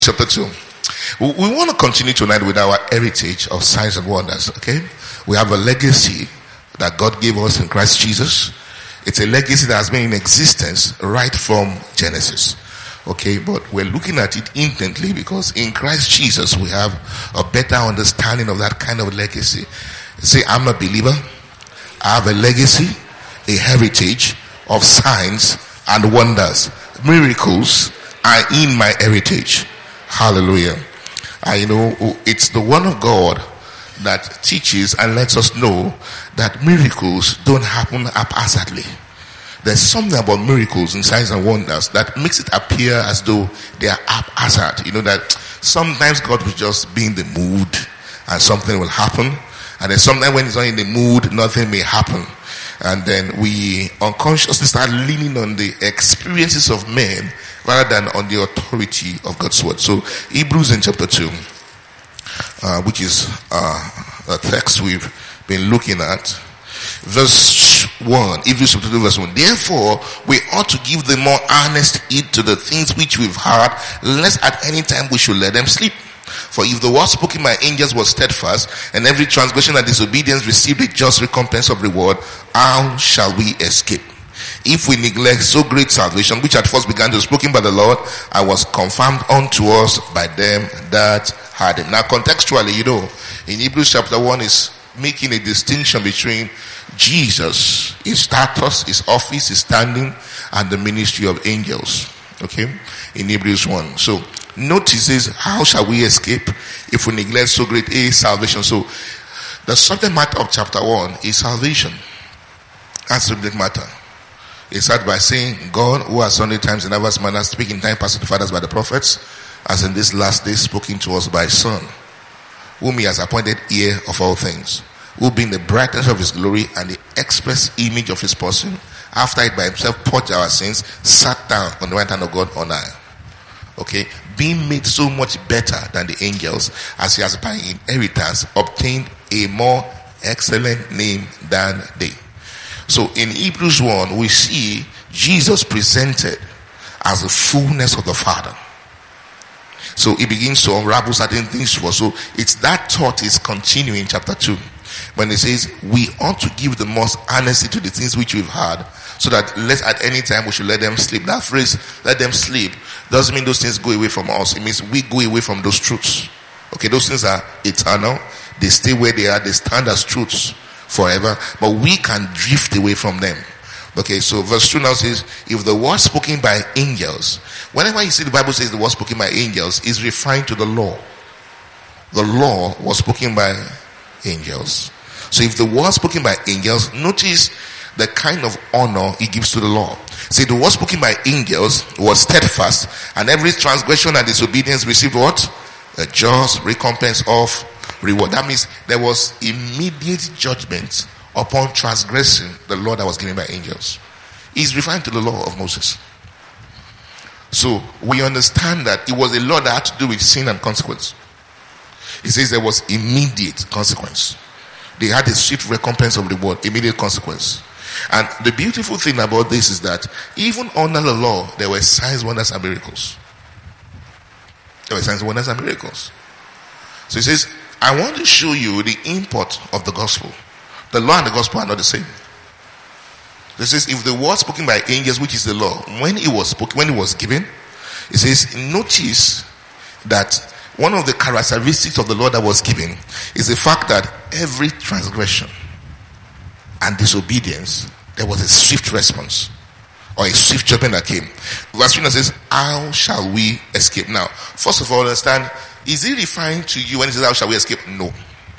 Chapter 2. We want to continue tonight with our heritage of signs and wonders. Okay, we have a legacy that God gave us in Christ Jesus. It's a legacy that has been in existence right from Genesis. Okay, but we're looking at it intently because in Christ Jesus we have a better understanding of that kind of legacy. Say, I'm a believer. I have a legacy, a heritage of signs and wonders. Miracles are in my heritage. Hallelujah. I know it's the word of God that teaches and lets us know that miracles don't happen haphazardly. There's something about miracles and signs and wonders that makes it appear as though they are haphazard. You know that sometimes God will just be in the mood and something will happen. And then sometimes when he's not in the mood, nothing may happen. And then we unconsciously start leaning on the experiences of men rather than on the authority of God's word. So Hebrews in chapter 2, which is a text we've been looking at. Verse 1, Hebrews chapter 2 verse 1. Therefore, we ought to give the more earnest heed to the things which we've heard, lest at any time we should let them sleep. For if the word spoken by angels was steadfast, and every transgression and disobedience received a just recompense of reward, how shall we escape? If we neglect so great salvation, which at first began to be spoken by the Lord, and was confirmed unto us by them that had it. Now contextually, in Hebrews chapter 1 is making a distinction between Jesus, his status, his office, his standing, and the ministry of angels. Okay? In Hebrews 1. So, notices how shall we escape if we neglect so great a salvation. So, the subject matter of chapter 1 is salvation. That's the subject matter. It starts by saying, God, who has sundry times in diverse manners speaking in time past to the fathers by the prophets, as in this last day spoken to us by his Son, whom he has appointed heir of all things, who being the brightness of his glory and the express image of his person, after it by himself purged our sins, sat down on the right hand of God on high. Okay, being made so much better than the angels, as he has by inheritance obtained a more excellent name than they. So in Hebrews 1, we see Jesus presented as the fullness of the Father. So he begins to unravel certain things for us. So it's that thought is continuing in chapter 2. When it says, we ought to give the most honesty to the things which we've heard, so that lest at any time we should let them sleep. That phrase, let them sleep, doesn't mean those things go away from us. It means we go away from those truths. Okay, those things are eternal. They stay where they are. They stand as truths forever. But we can drift away from them. Okay, so verse 2 now says, if the word spoken by angels, whenever you see the Bible says the word spoken by angels, is referring to the law. The law was spoken by angels. So if the word spoken by angels, notice the kind of honor he gives to the law. See, the word spoken by angels was steadfast, and every transgression and disobedience received what? A just recompense of reward. That means there was immediate judgment upon transgressing the law that was given by angels. He's referring to the law of Moses. So we understand that it was a law that had to do with sin and consequence. It says there was immediate consequence. They had a swift recompense of reward, immediate consequence. And the beautiful thing about this is that even under the law, there were signs, wonders, and miracles. There were signs, wonders, and miracles. So it says, I want to show you the import of the gospel. The law and the gospel are not the same. It says, if the word spoken by angels, which is the law, when it was spoken, when it was given, it says, notice that one of the characteristics of the law that was given is the fact that every transgression and disobedience, there was a swift response or a swift judgment that came. Verse 3 says, how shall we escape? Now, first of all, understand, is he referring to you when he says, how shall we escape? No.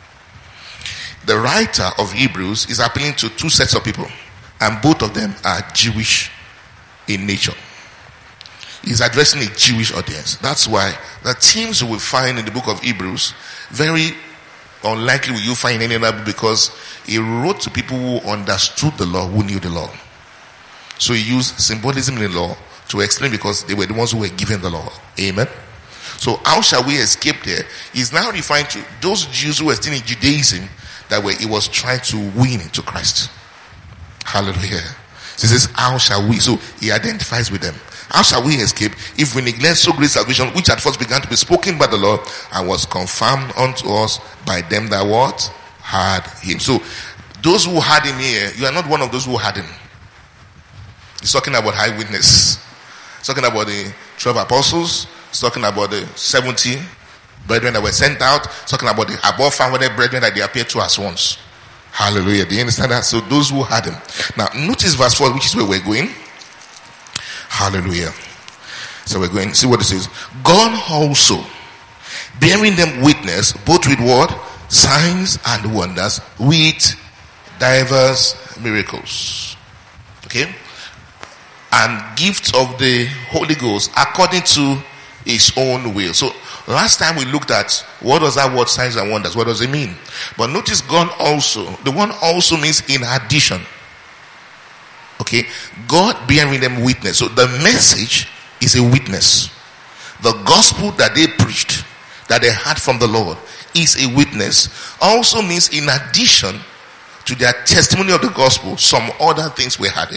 The writer of Hebrews is appealing to two sets of people, and both of them are Jewish in nature. He's addressing a Jewish audience. That's why the themes you will find in the book of Hebrews, very unlikely will you find any other book, because he wrote to people who understood the law, who knew the law. So he used symbolism in the law to explain, because they were the ones who were given the law. Amen. So how shall we escape there? He's now referring to those Jews who were still in Judaism, that way he was trying to win into Christ. Hallelujah. So he says, how shall we? So he identifies with them. How shall we escape if we neglect so great salvation, which at first began to be spoken by the Lord and was confirmed unto us by them that what? Had him. So, those who had him here, you are not one of those who had him. He's talking about eyewitness. He's talking about the 12 apostles. He's talking about the 70 brethren that were sent out. He's talking about the above 500 brethren that they appeared to us once. Hallelujah. Do you understand that? So those who had him. Now, notice verse 4, which is where we're going. Hallelujah. So we're going, see what it says. God also, bearing them witness, both with what? Signs and wonders, with diverse miracles. Okay? And gifts of the Holy Ghost according to his own will. So last time we looked at what does that word signs and wonders, what does it mean? But notice God also, the one also means in addition. Okay, God bearing them witness. So the message is a witness. The gospel that they preached, that they had from the Lord, is a witness. Also means in addition to their testimony of the gospel, some other things were added.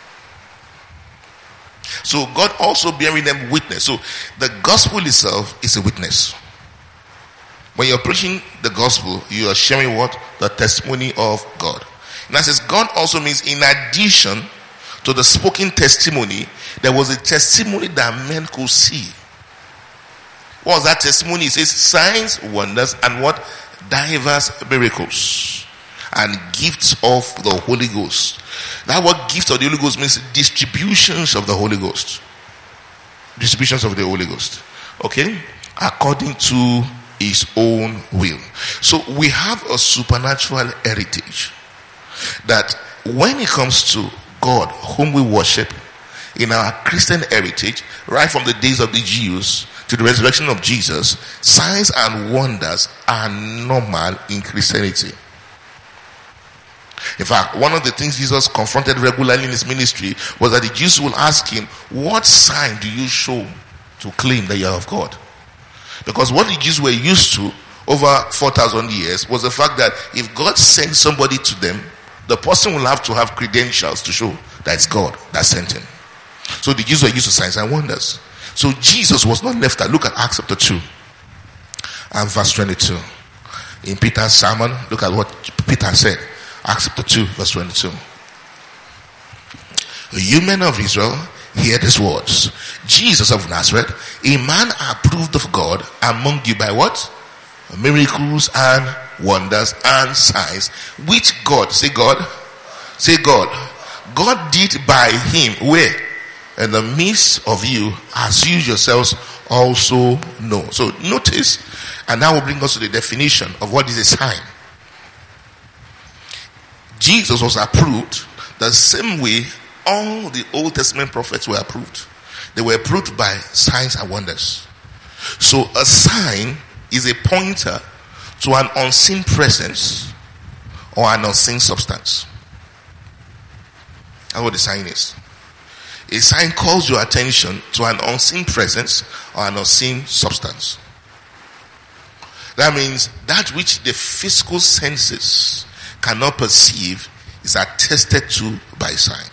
So God also bearing them witness. So the gospel itself is a witness. When you're preaching the gospel, you are sharing what? The testimony of God. And that says God also means in addition to the spoken testimony, there was a testimony that men could see. What was that testimony? It says signs, wonders, and what? Diverse miracles and gifts of the Holy Ghost. That word gift of the Holy Ghost means distributions of the Holy Ghost. Distributions of the Holy Ghost. Okay? According to his own will. So we have a supernatural heritage that when it comes to God whom we worship in our Christian heritage, right from the days of the Jews to the resurrection of Jesus, signs and wonders are normal in Christianity. In fact, one of the things Jesus confronted regularly in his ministry was that the Jews will ask him, what sign do you show to claim that you are of God? Because what the Jews were used to over 4,000 years was the fact that if God sent somebody to them, the person will have to have credentials to show that it's God that sent him. So the Jews were used to signs and wonders. So Jesus was not left out. Look at Acts chapter 2 and verse 22. In Peter's sermon, look at what Peter said. Acts chapter 2 verse 22. You men of Israel, hear these words. Jesus of Nazareth, a man approved of God among you by what? Miracles and wonders and signs, which God, say God, God did by him, where? In the midst of you, as you yourselves also know. So notice, and that will bring us to the definition of what is a sign. Jesus was approved the same way all the Old Testament prophets were approved. They were approved by signs and wonders. So a sign is a pointer to an unseen presence or an unseen substance. That's what the sign is. A sign calls your attention to an unseen presence or an unseen substance. That means that which the physical senses cannot perceive is attested to by sign.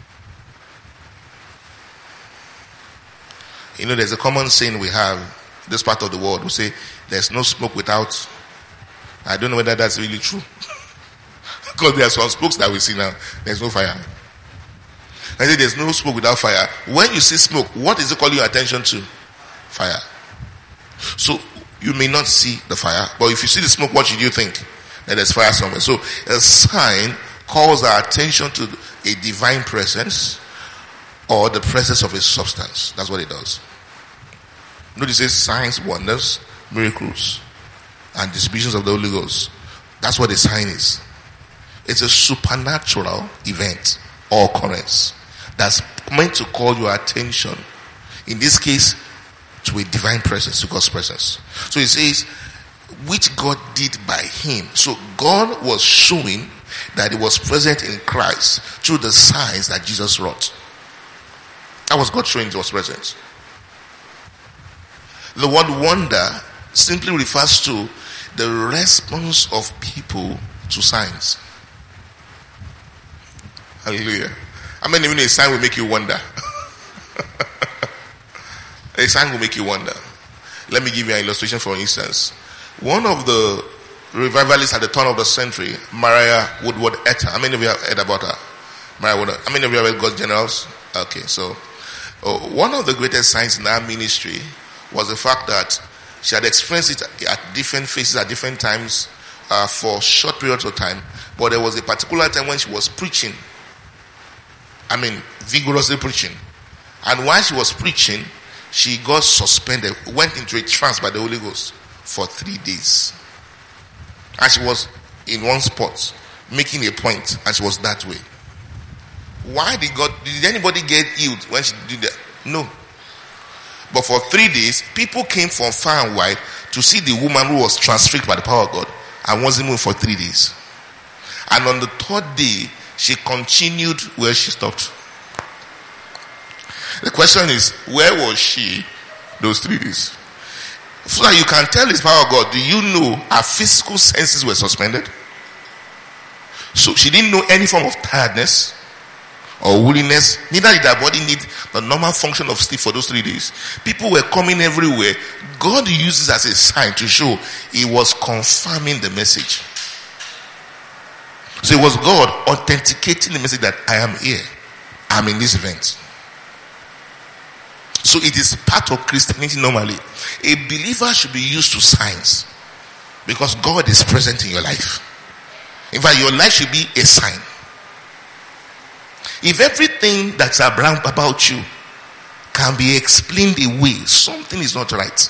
You know, there's a common saying we have this part of the world. We say there's no smoke without. I don't know whether that's really true. Because there are some smokes that we see now. There's no fire. I say there's no smoke without fire. When you see smoke, what is it calling your attention to? Fire. So you may not see the fire, but if you see the smoke, what should you think? That there's fire somewhere. So a sign calls our attention to a divine presence or the presence of a substance. That's what it does. Notice it says signs, wonders, miracles, and distributions of the Holy Ghost. That's what a sign is. It's a supernatural event or occurrence that's meant to call your attention, in this case, to a divine presence, to God's presence. So it says, which God did by him. So God was showing that he was present in Christ through the signs that Jesus wrought. That was God showing he was present. The word wonder simply refers to the response of people to signs. Hallelujah. How many a sign will make you wonder? a sign will make you wonder. Let me give you an illustration. For instance, one of the revivalists at the turn of the century, Maria Woodworth-Etter. How many of you have heard about her? Maria Woodworth. How many of you have heard God's Generals? Okay, so one of the greatest signs in our ministry was the fact that she had experienced it at different phases, at different times, for short periods of time. But there was a particular time when she was preaching. Vigorously preaching. And while she was preaching, she got suspended, went into a trance by the Holy Ghost for 3 days. And she was in one spot, making a point, and she was that way. Why did anybody get healed when she did that? No. But for 3 days, people came from far and wide to see the woman who was transfixed by the power of God and wasn't moving for 3 days. And on the third day, she continued where she stopped. The question is, where was she those 3 days? So that you can tell it's power of God. Do you know her physical senses were suspended? So she didn't know any form of tiredness or weariness. Neither did her body need the normal function of sleep for those 3 days. People were coming everywhere. God uses as a sign to show He was confirming the message. So it was God authenticating the message that I am here. I'm in this event. So it is part of Christianity normally. A believer should be used to signs because God is present in your life. In fact, your life should be a sign. If everything that's about you can be explained away, something is not right.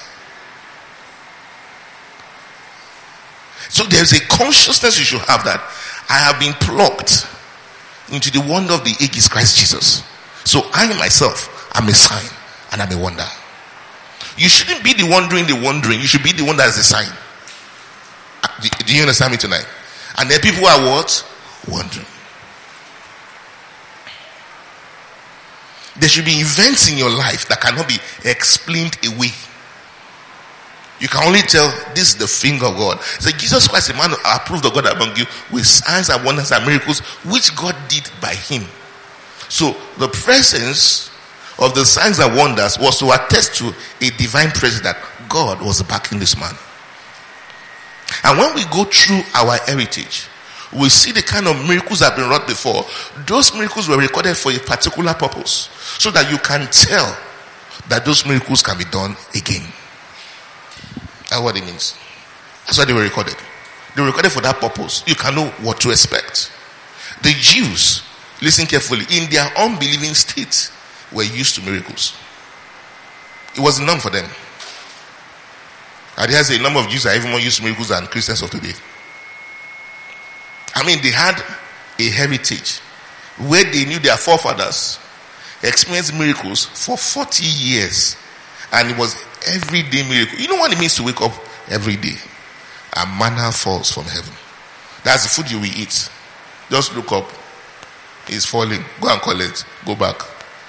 So there's a consciousness you should have that I have been plugged into the wonder of the ages, Christ Jesus. So I myself am a sign and I'm a wonder. You shouldn't be the one doing the wondering. You should be the one that is a sign. Do you understand me tonight? And then people are what? Wondering. There should be events in your life that cannot be explained away. You can only tell this is the finger of God. So Jesus Christ, a man approved of God among you with signs and wonders and miracles which God did by him. So the presence of the signs and wonders was to attest to a divine presence that God was backing this man. And when we go through our heritage, we see the kind of miracles that have been wrought before. Those miracles were recorded for a particular purpose, so that you can tell that those miracles can be done again. That's what it means. That's why they were recorded. They were recorded for that purpose. You can know what to expect. The Jews, listen carefully, in their unbelieving state, were used to miracles. It was enough for them. And there's a number of Jews that are even more used to miracles than Christians of today. They had a heritage where they knew their forefathers experienced miracles for 40 years. And it was everyday miracle. You know what it means to wake up every day? A manna falls from heaven. That's the food you will eat. Just look up. It's falling. Go and collect. Go back.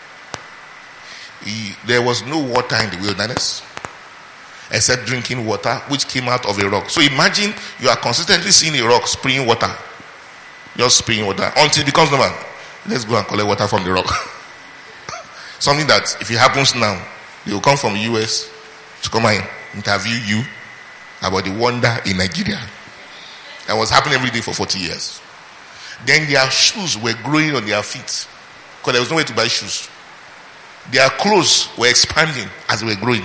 There was no water in the wilderness except drinking water which came out of a rock. So imagine you are consistently seeing a rock spraying water. Just spraying water until it becomes normal. Let's go and collect water from the rock. Something that if it happens now, they will come from the US to come and interview you about the wonder in Nigeria. That was happening every day for 40 years. Then their shoes were growing on their feet because there was no way to buy shoes. Their clothes were expanding as they were growing.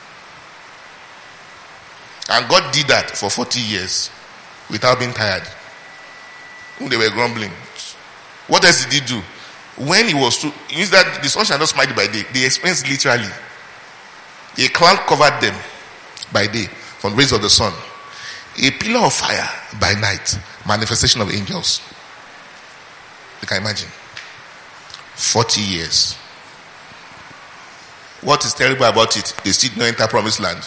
And God did that for 40 years without being tired. They were grumbling. What else did he do? When he was it means that the sun shall not smite by day. They experienced literally. A cloud covered them by day from the rays of the sun. A pillar of fire by night. Manifestation of angels. You can imagine. 40 years. What is terrible about it? They still don't enter promised land.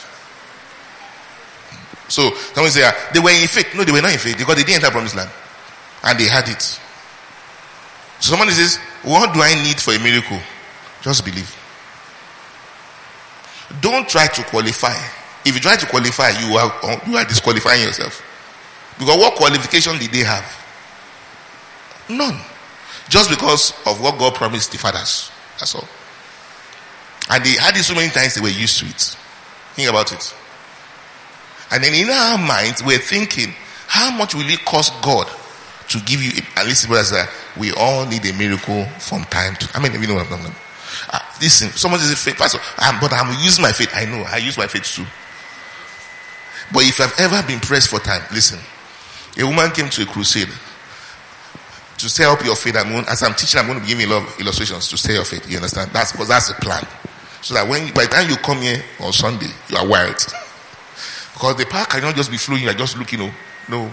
So someone say they were in faith. No, they were not in faith because they didn't enter promised land. And they had it. So somebody says, what do I need for a miracle? Just believe. Don't try to qualify. If you try to qualify, you are disqualifying yourself. Because what qualification did they have? None. Just because of what God promised the fathers. That's all. And they had it so many times they were used to it. Think about it. And then in our minds, we're thinking, how much will it cost God to give you? And listen, brothers, we all need a miracle from time to time. I mean, you know what I'm talking about. Listen, someone says, faith, Pastor, but I'm using my faith. I know, I use my faith too. But if I've ever been pressed for time, listen. A woman came to a crusade to stir up your faith. As I'm teaching, I'm going to be giving you a lot of illustrations to stir your faith. You understand? That's because that's the plan. So that by the time you come here on Sunday, you are wired. Because the power cannot just be flowing, you're just looking, no.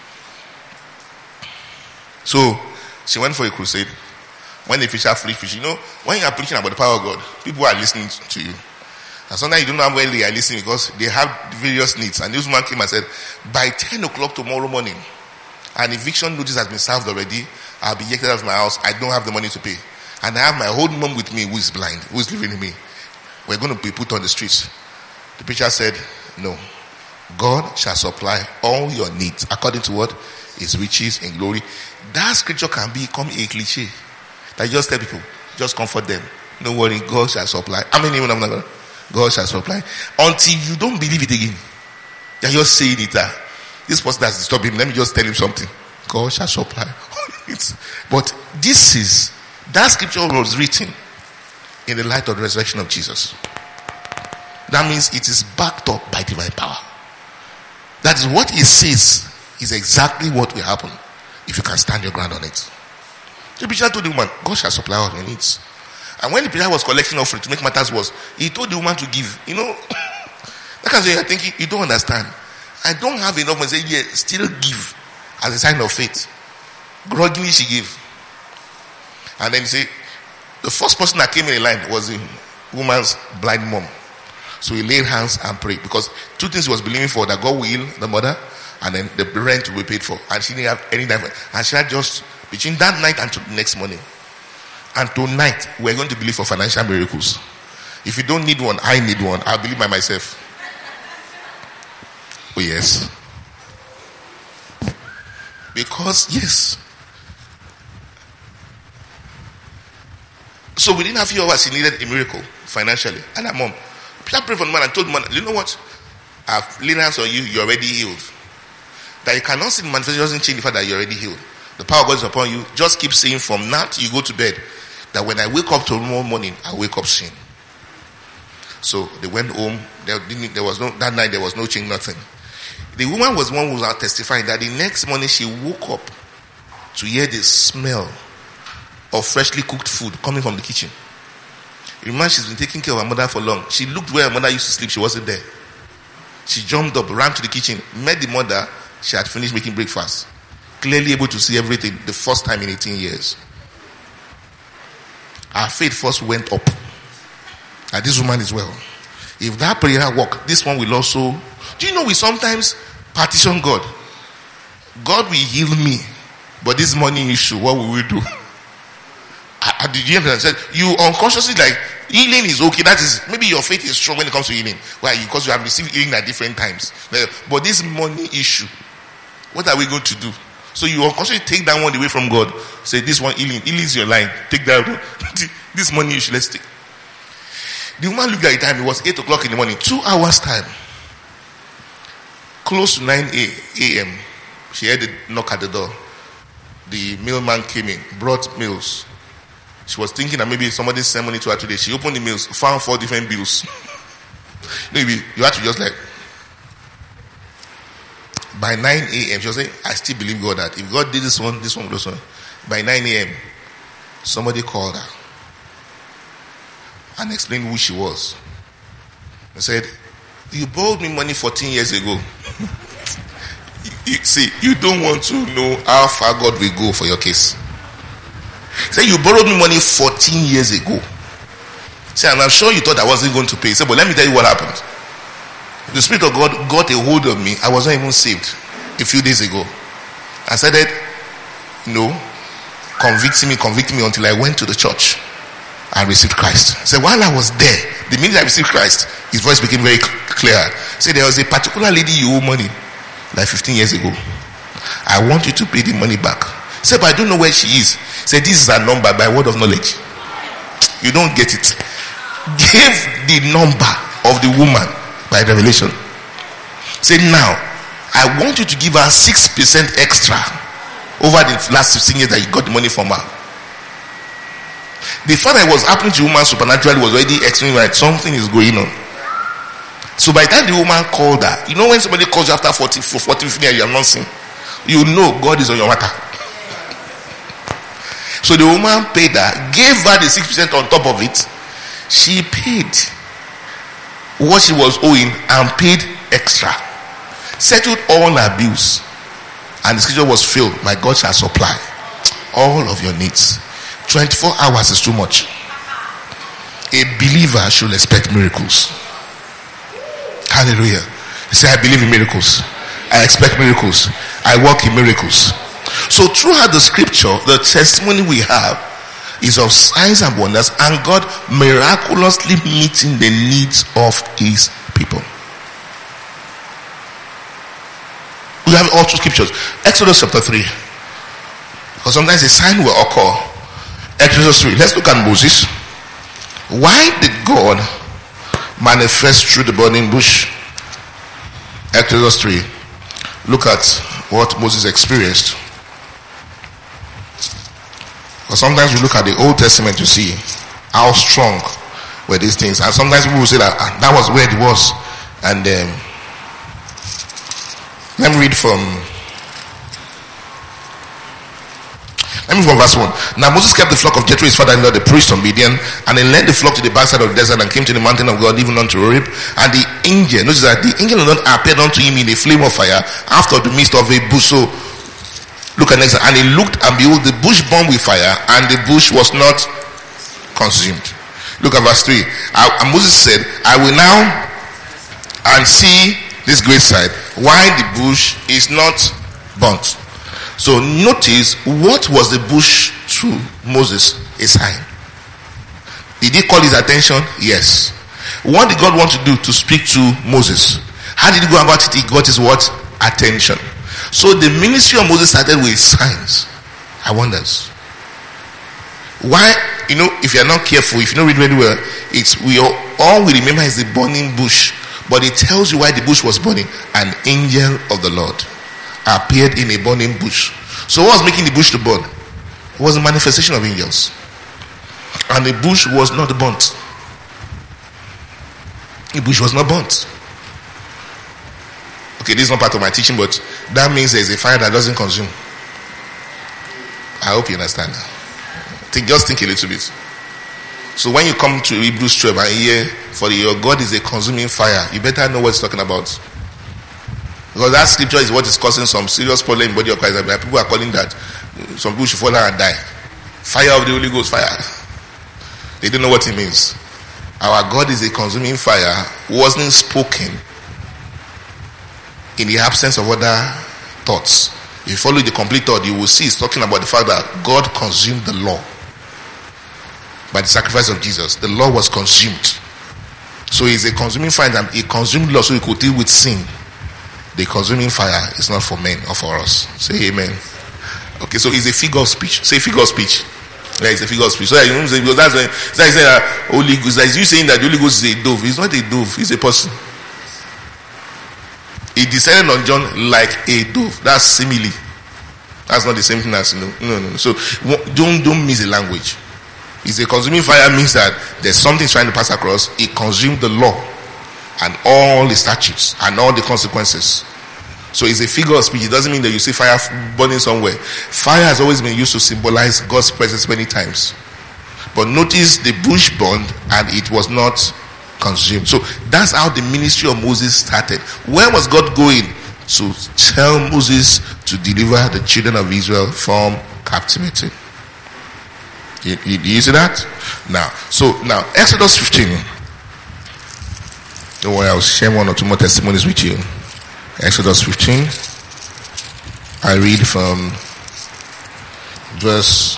So, she went for a crusade. When the fisher free fish, when you are preaching about the power of God, people are listening to you. And sometimes you don't know when they are listening because they have various needs. And this woman came and said, by 10 o'clock tomorrow morning, an eviction notice has been served already. I'll be evicted out of my house. I don't have the money to pay. And I have my whole mom with me who is blind, who is living in me. We're going to be put on the streets. The preacher said, no. God shall supply all your needs according to what? His riches in glory. That scripture can become a cliche. That just tell people, just comfort them. No worry, God shall supply. I mean, even I'm not going to. God shall supply. Until you don't believe it again. You're just saying it. This person has disturbed him. Let me just tell him something. God shall supply. But that scripture was written in the light of the resurrection of Jesus. That means it is backed up by divine power. That is what it says is exactly what will happen if you can stand your ground on it. The preacher told the woman, God shall supply all your needs. And when the preacher was collecting offering, to make matters worse, he told the woman to give. That kind of thing, I think you don't understand. I don't have enough money. Say, yeah, still give as a sign of faith. Groggily she gave. And then he said, the first person that came in the line was the woman's blind mom. So he laid hands and prayed. Because two things he was believing for, that God will heal the mother, and then the rent will be paid for. And she didn't have any time. And she had just, between that night and to the next morning. And tonight, we're going to believe for financial miracles. If you don't need one, I need one. I'll believe by myself. Oh yes. Because, yes. So within a few hours, she needed a miracle financially. And her mom, I prayed for the man and told the man, you know what? I've laid hands on you, you're already healed. That you cannot see the manifestation doesn't change the fact that you're already healed. The power of God is upon you. Just keep saying from now till you go to bed that when I wake up tomorrow morning, I wake up seeing. So they went home. That night there was no change, nothing. The woman was one who was out testifying that the next morning she woke up to hear the smell of freshly cooked food coming from the kitchen. Remember, she's been taking care of her mother for long. She looked where her mother used to sleep. She wasn't there. She jumped up, ran to the kitchen, met the mother. She had finished making breakfast. Clearly able to see everything the first time in 18 years. Our faith first went up. And this woman is well. If that prayer work, this one will also. Do you know we sometimes partition God? God will heal me. But this money issue, what will we do? Did you understand? You unconsciously like, healing is okay. That is, maybe your faith is strong when it comes to healing. Why? Because you have received healing at different times. But this money issue, what are we going to do? So you unconsciously take that one away from God. Say, this one healing is your line. Take that one. This money issue, let's take. The woman looked at the time. It was 8 o'clock in the morning. 2 hours time. Close to 9 a.m. She heard the knock at the door. The mailman came in, brought meals. She was thinking that maybe somebody sent money to her today. She opened the mails, found 4 different bills. Maybe you have to just like. By 9 a.m., she was saying, I still believe God that if God did this one will do so. By 9 a.m., somebody called her and explained who she was. They said, you borrowed me money 14 years ago. You don't want to know how far God will go for your case. Say, you borrowed me money 14 years ago. Say, and I'm sure you thought I wasn't going to pay. Say, but let me tell you what happened. The Spirit of God got a hold of me. I was not even saved a few days ago. I said, convict me until I went to the church and received Christ. So while I was there, the minute I received Christ, his voice became very clear. Say, there was a particular lady you owe money like 15 years ago. I want you to pay the money back. Say, but I don't know where she is. Say, this is her number by word of knowledge. You don't get it. gave the number of the woman by revelation. Say, now, I want you to give her 6% extra over the last 15 years that you got the money from her. The fact that it was happening to the woman supernaturally was already explaining that something is going on. So by the time the woman called her, you know when somebody calls you after 40, 50 years you have not seen, you know God is on your matter. So the woman paid her, gave her the 6% on top of it. She paid what she was owing and paid extra. Settled all her bills. And the scripture was filled. My God shall supply all of your needs. 24 hours is too much. A believer should expect miracles. Hallelujah. You say, I believe in miracles. I expect miracles. I walk in miracles. So throughout the scripture, the testimony we have is of signs and wonders, and God miraculously meeting the needs of his people. We have all two scriptures. Exodus chapter 3. Because sometimes a sign will occur. Exodus 3. Let's look at Moses. Why did God manifest through the burning bush? Exodus 3. Look at what Moses experienced. Because sometimes we look at the Old Testament to see how strong were these things. And sometimes people will say that that was where it was. And let me read from verse 1. Now Moses kept the flock of Jethro his father-in-law, the priest of Midian, and he led the flock to the backside of the desert and came to the mountain of God, even unto Horeb. And the angel, notice that the angel of God appeared unto him in a flame of fire after the midst of a bush. So look at next. And he looked, and behold, the bush burned with fire, and the bush was not consumed. Look at verse 3. And Moses said, I will now and see this great sight, why the bush is not burnt. So notice, what was the bush to Moses? A sign. Did he call his attention? Yes. What did God want to do to speak to Moses? How did he go about it? He got his what? Attention. So the ministry of Moses started with signs and wonders. Why? You know, if you're not careful, if you don't read very well, all we remember is the burning bush. But it tells you why the bush was burning. An angel of the Lord appeared in a burning bush. So what was making the bush to burn? It was a manifestation of angels. And the bush was not burnt. The bush was not burnt. Okay, this is not part of my teaching, but that means there is a fire that doesn't consume. I hope you understand that. Just think a little bit. So when you come to Hebrews 12 and hear, for your God is a consuming fire, you better know what it's talking about. Because that scripture is what is causing some serious problem in the body of Christ. People are calling that some people should fall down and die. Fire of the Holy Ghost, fire. They don't know what it means. Our God is a consuming fire, wasn't spoken in the absence of other thoughts. If you follow the complete thought, you will see it's talking about the fact that God consumed the law. By the sacrifice of Jesus, the law was consumed. So it's a consuming fire, and it consumed law so he could deal with sin. The consuming fire is not for men or for us. Say amen. Okay, so it's a figure of speech. Say figure of speech. Yeah, it's a figure of speech. So you know, because that's when say that Holy Ghost. That's you saying that the Holy Ghost is a dove. It's not a dove. It's a person. It descended on John like a dove. That's simile. That's not the same thing as no. So don't miss the language. It's a consuming fire means that there's something trying to pass across. It consumed the law and all the statutes and all the consequences. So it's a figure of speech. It doesn't mean that you see fire burning somewhere. Fire has always been used to symbolize God's presence many times. But notice the bush burned and it was not consumed. So that's how the ministry of Moses started. Where was God going? To tell Moses to deliver the children of Israel from captivity. You see that? Now, Exodus 15. Don't worry, I'll share one or two more testimonies with you. Exodus 15. I read from verse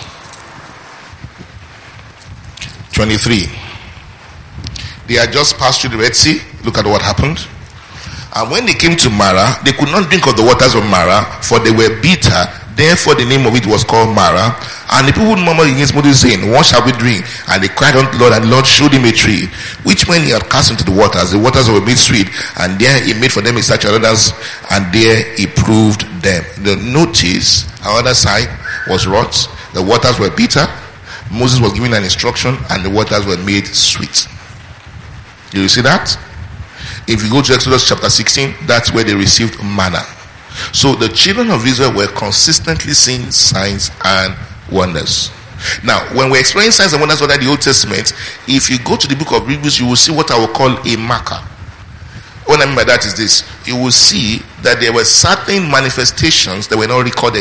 23. They had just passed through the Red Sea. Look at what happened. And when they came to Marah, they could not drink of the waters of Marah, for they were bitter. Therefore the name of it was called Mara. And the people murmured against Moses, saying, what shall we drink? And they cried unto the Lord, and the Lord showed him a tree, which when he had cast into the waters were made sweet, and there he made for them a statue of others, and there he proved them. The notice, our other side was wrought, the waters were bitter, Moses was given an instruction, and the waters were made sweet. Do you see that? If you go to Exodus chapter 16, that's where they received manna. So the children of Israel were consistently seeing signs and wonders. Now, when we're exploring signs and wonders under the Old Testament, if you go to the book of Hebrews, you will see what I will call a marker. What I mean by that is this: you will see that there were certain manifestations that were not recorded.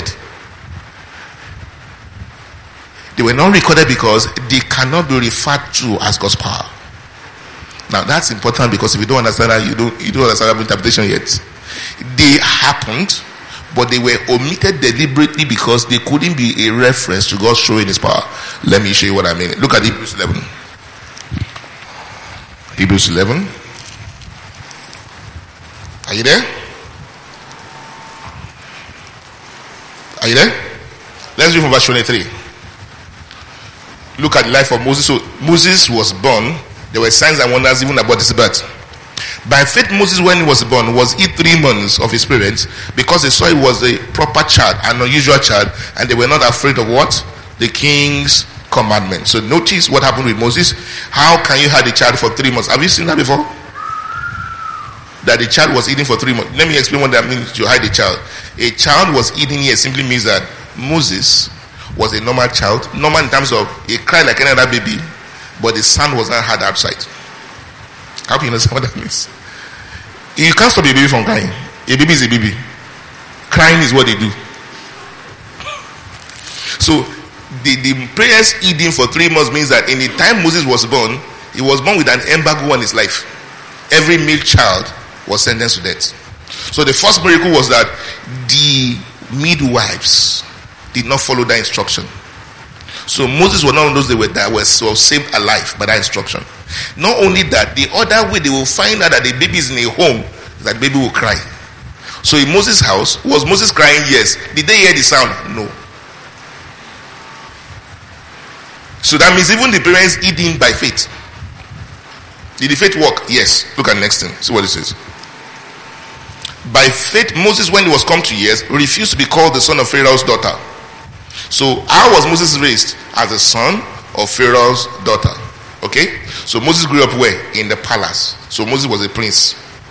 They were not recorded because they cannot be referred to as God's power. Now that's important, because if you don't understand that, you don't understand the interpretation yet. They happened, but they were omitted deliberately because they couldn't be a reference to God showing his power. Let me show you what I mean. Look at Hebrews 11. Hebrews 11. Are you there? Are you there? Let's read from verse 23. Look at the life of Moses. So Moses was born. There were signs and wonders even about his birth. By faith, Moses, when he was born, was 3 months of his parents, because they saw he was a proper child, an unusual child, and they were not afraid of what? The king's commandment. So notice what happened with Moses. How can you hide a child for 3 months? Have you seen that before? That the child was eating for 3 months. Let me explain what that means, to hide a child. A child was eating here simply means that Moses was a normal child. Normal in terms of he cried like any other baby, but the sound was not heard outside. How can you understand what that means? You can't stop a baby from crying. A baby is a baby. Crying is what they do. So the prayers eating for 3 months means that in the time Moses was born, he was born with an embargo on his life. Every male child was sentenced to death. So the first miracle was that the midwives did not follow that instruction. So Moses was not one of those that were saved alive by that instruction. Not only that, the other way they will find out that the baby is in a home, that baby will cry. So in Moses' house, was Moses crying? Yes. Did they hear the sound? No. So that means even the parents eating by faith. Did the faith work? Yes. Look at the next thing. See what it says. By faith, Moses, when he was come to years, refused to be called the son of Pharaoh's daughter. So how was Moses raised? As a son of Pharaoh's daughter. Okay? So Moses grew up where? In the palace. So Moses was a prince.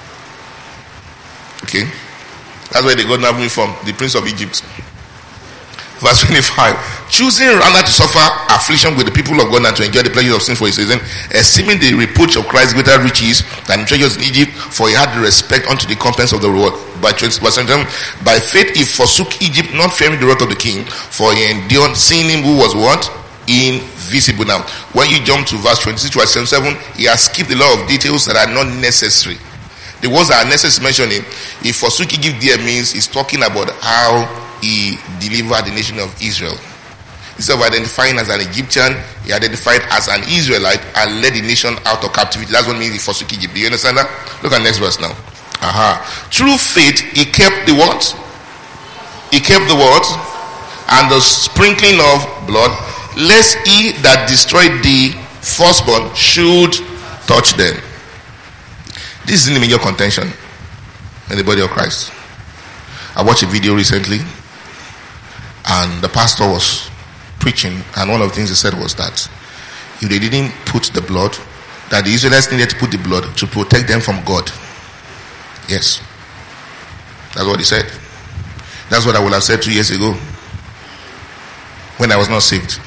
Okay? That's where they got name from. The prince of Egypt. Verse 25. Choosing rather to suffer affliction with the people of God than to enjoy the pleasures of sin for a season, esteeming the reproach of Christ greater riches than the treasures in Egypt, for he had the respect unto the recompense of the reward. By faith he forsook Egypt, not fearing the wrath of the king, for he endured, seeing him who was what? Invisible. Now, when you jump to verse 26 to verse 77, he has skipped a lot of details that are not necessary. The words that are necessary mentioning, he forsook Egypt there means he's talking about how he delivered the nation of Israel. Instead of identifying as an Egyptian, he identified as an Israelite and led the nation out of captivity. That's what it means he forsook Egypt. Do you understand that? Look at the next verse now. Through faith, he kept the what? He kept the what? And the sprinkling of blood, lest he that destroyed the firstborn should touch them. This is in the major contention in the body of Christ. I watched a video recently, and the pastor was preaching, and one of the things he said was that if they didn't put the blood, that the Israelites needed to put the blood to protect them from God. Yes, that's what he said. That's what I would have said 2 years ago when I was not saved.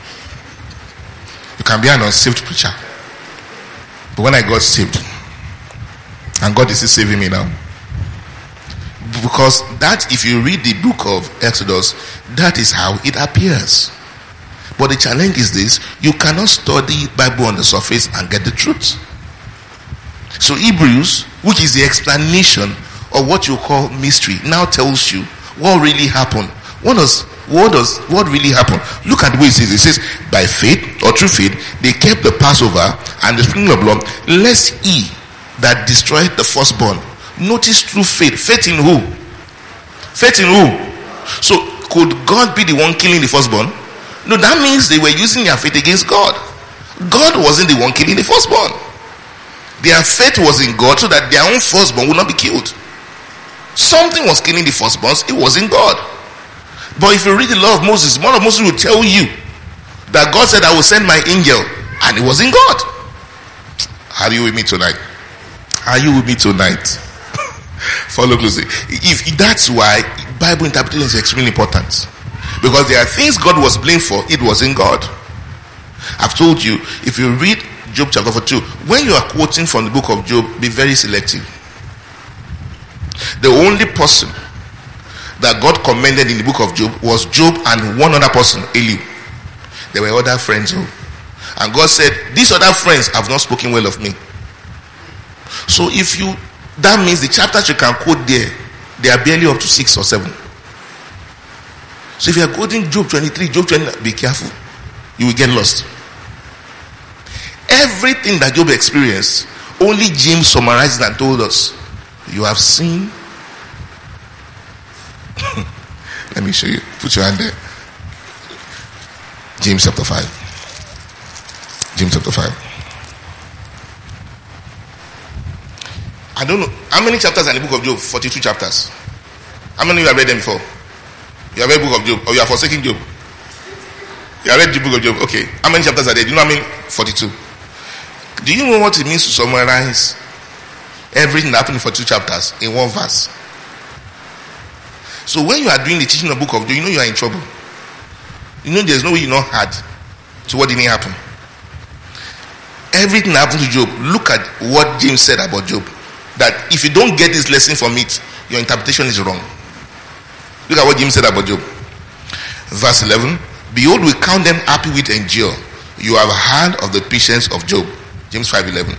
You can be an unsaved preacher, but when I got saved, and God is still saving me now, because that, if you read the book of Exodus, that is how it appears. But the challenge is this: you cannot study Bible on the surface and get the truth. So Hebrews, which is the explanation of what you call mystery, now tells you what really happened. What really happened? Look at the way it says. It says, by faith or through faith, they kept the Passover and the sprinkling of blood, lest he that destroyed the firstborn. Notice through faith. Faith in who? Faith in who? So Could God be the one killing the firstborn? No, that means they were using their faith against God. God wasn't the one killing the firstborn. Their faith was in God so that their own firstborn would not be killed. Something was killing the firstborns, it was in God. But if you read the law of Moses, one of Moses will tell you that God said, I will send my angel, and it was in God. Are you with me tonight? Are you with me tonight? Follow closely. If that's why Bible interpretation is extremely important, because there are things God was blamed for, it was in God. I've told you, if you read Job chapter 42, when you are quoting from the book of Job, be very selective. The only person that God commended in the book of Job was Job and one other person, Elihu. There were other friends, and God said, these other friends have not spoken well of me. So that means the chapters you can quote there, they are barely up to 6 or 7. So if you are quoting Job 23, Job 20, be careful, you will get lost. Everything that Job experienced, only James summarized and told us. You have seen. Let me show you. Put your hand there. James chapter 5. James chapter 5. I don't know. How many chapters are in the book of Job? 42 chapters. How many of you have read them before? You have read the book of Job, or you are forsaking Job? You have read the book of Job. Okay. How many chapters are there? Do you know how many? 42. Do you know what it means to summarize everything that happened in 42 chapters in one verse? So when you are doing the teaching of the book of Job, you know you are in trouble. You know there's no way you're not hard to what didn't happen. Everything that happened to Job, look at what James said about Job. That if you don't get this lesson from it, your interpretation is wrong. Look at what James said about Job. Verse 11. Behold, we count them happy which endure. You have heard of the patience of Job. James 5:11.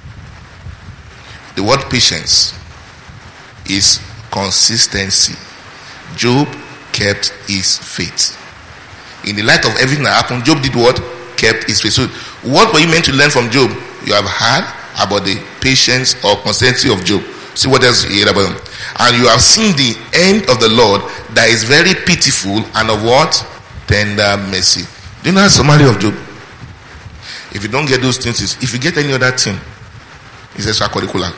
The word patience is consistency. Job kept his faith. In the light of everything that happened, Job did what? Kept his faith. So what were you meant to learn from Job? You have heard about the patience or consistency of Job. See what else you hear about him. And you have seen the end of the Lord, that is very pitiful and of what? Tender mercy. Do you know the summary of Job? If you don't get those things, if you get any other thing, it's extracurricular.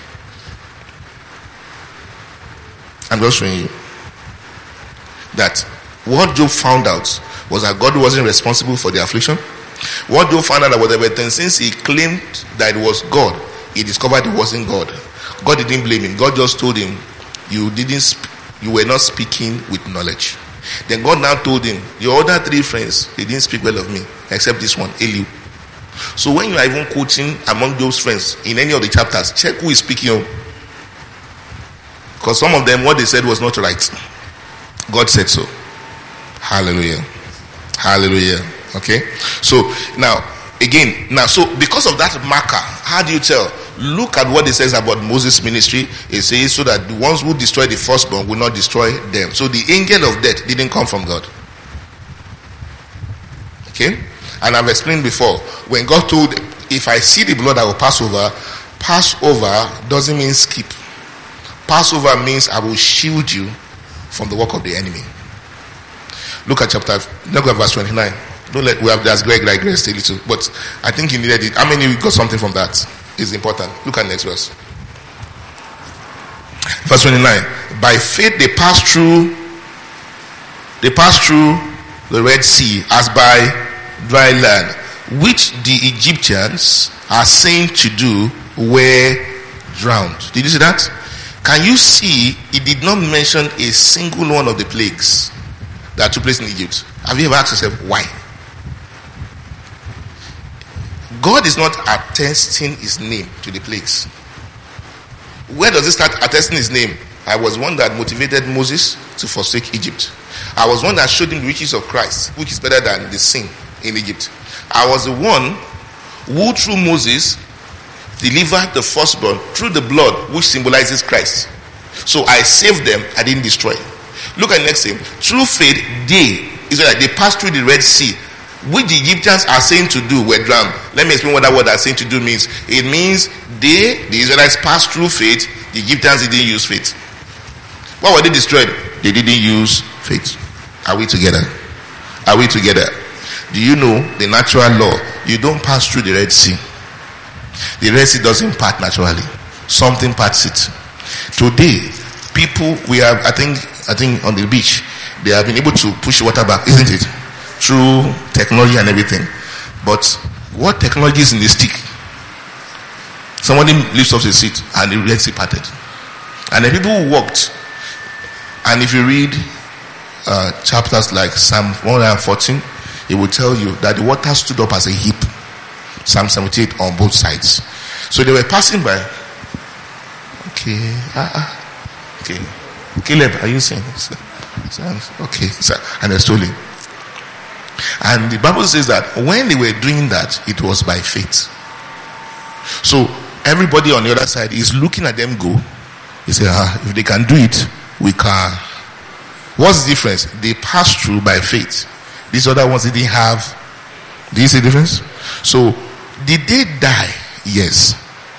I'm just showing you that what Job found out was that God wasn't responsible for the affliction. What Job found out was that since he claimed that it was God, he discovered it wasn't God. God didn't blame him. God just told him, you were not speaking with knowledge. Then God now told him, your other 3 friends, they didn't speak well of me, except this one, Elihu. So when you are even quoting among Job's friends in any of the chapters, check who is speaking of. Because some of them, what they said was not right. God said so. Hallelujah. Hallelujah. Okay. So now, so because of that marker, how do you tell? Look at what it says about Moses' ministry. It says so that the ones who destroy the firstborn will not destroy them. So the angel of death didn't come from God. Okay. And I've explained before, when God told, if I see the blood I will pass over doesn't mean skip. Passover means I will shield you from the work of the enemy. Look at verse 29. We have that's great still little, but I think you needed it. How many got something from that? It's important. Look at next verse. Verse 29. By faith they passed through the Red Sea as by dry land, which the Egyptians are saying to do were drowned. Did you see that? Can you see it did not mention a single one of the plagues that took place in Egypt? Have you ever asked yourself why? God is not attesting his name to the plagues. Where does he start attesting his name? I was one that motivated Moses to forsake Egypt. I was one that showed him the riches of Christ, which is better than the sin in Egypt. I was the one who through Moses delivered the firstborn through the blood, which symbolizes Christ. So I saved them, I didn't destroy. Look at the next thing. Through faith, they passed through the Red Sea, which the Egyptians are saying to do were drowned. Let me explain what that word are saying to do means. It means the Israelites passed through faith, the Egyptians didn't use faith. What were they destroyed? They didn't use faith. Are we together? Are we together? Do you know the natural law? You don't pass through the Red Sea. The Red Sea doesn't part naturally. Something parts it. Today, people, we have, I think on the beach, they have been able to push water back, isn't it? Through technology and everything. But what technology is in the stick? Somebody lifts up the seat and the Red Sea parted. And the people who walked, and if you read chapters like Psalm 114, it will tell you that the water stood up as a heap. Psalm 78 on both sides. So they were passing by. Okay. Caleb, are you saying this? Okay. And they stole it. And the Bible says that when they were doing that, it was by faith. So everybody on the other side is looking at them go. He said, if they can do it, we can. What's the difference? They passed through by faith. These other ones didn't have. Do you see the difference? So, did they die? Yes.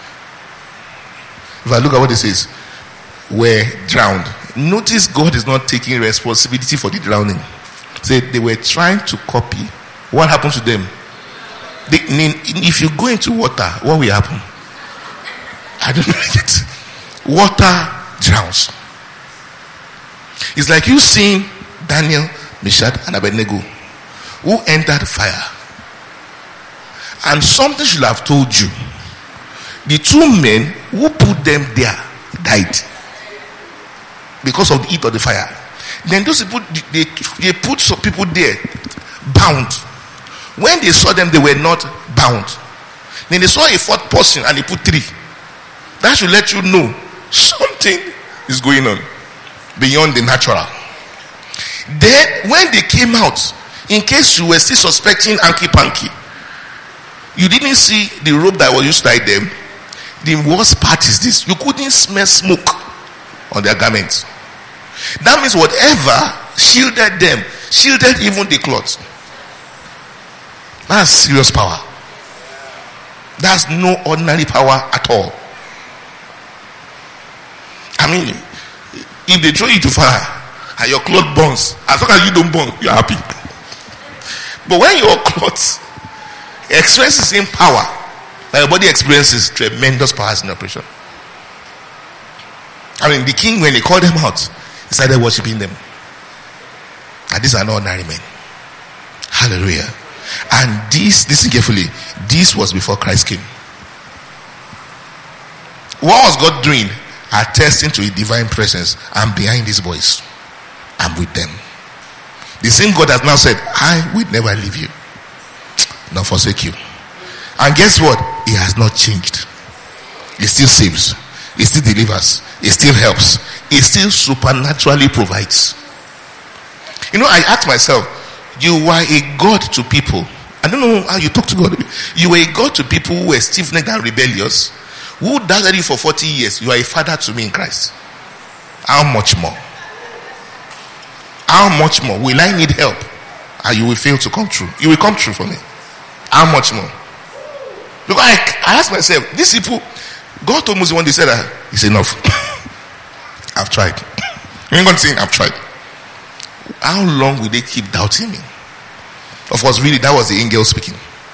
If I look at what it says, were drowned. Notice God is not taking responsibility for the drowning. Say they were trying to copy. What happened to them? If you go into water, what will happen? I don't know yet. Water drowns. It's like you seeing Daniel, Meshach, and Abednego, who entered fire. And something should have told you. The two men who put them there died because of the heat of the fire. Then those people, they put some people there bound. When they saw them, they were not bound. Then they saw a fourth person and they put three. That should let you know something is going on beyond the natural. Then when they came out, in case you were still suspecting hanky-panky, you didn't see the rope that was used to tie them. The worst part is this: you couldn't smell smoke on their garments. That means whatever shielded them, shielded even the clothes. That's serious power. That's no ordinary power at all. I mean, if they throw you to fire and your cloth burns, as long as you don't burn, you're happy. But when your clothes experience the same power that your body experiences, tremendous powers in operation. I mean, the king, when they called them out, he started worshiping them. And these are not ordinary men. Hallelujah. And this, listen carefully, this was before Christ came. What was God doing? Attesting to his divine presence. And behind these boys, I'm with them. The same God has now said, I will never leave you nor forsake you. And guess what? He has not changed. He still saves. He still delivers. He still helps. He still supernaturally provides. You know, I ask myself, you were a God to people. I don't know how you talk to God. You were a God to people who were stiff-necked and rebellious, who doubted you for 40 years. You are a father to me in Christ. How much more? How much more will I need help and you will fail to come true? You will come true for me. How much more? Because I ask myself, these people, God told Moses one day, said, it's enough. I've tried. You ain't going to say, I've tried. How long will they keep doubting me? Of course, really, that was the angel speaking.